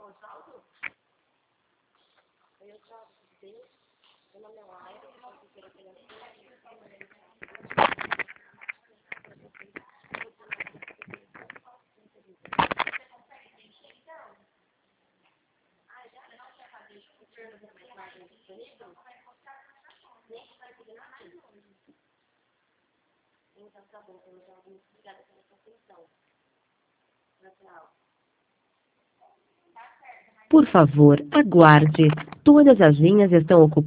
Então, tá bom, então, já muito obrigada pela sua atenção. Tchau. Por favor, aguarde. Todas as linhas estão ocupadas.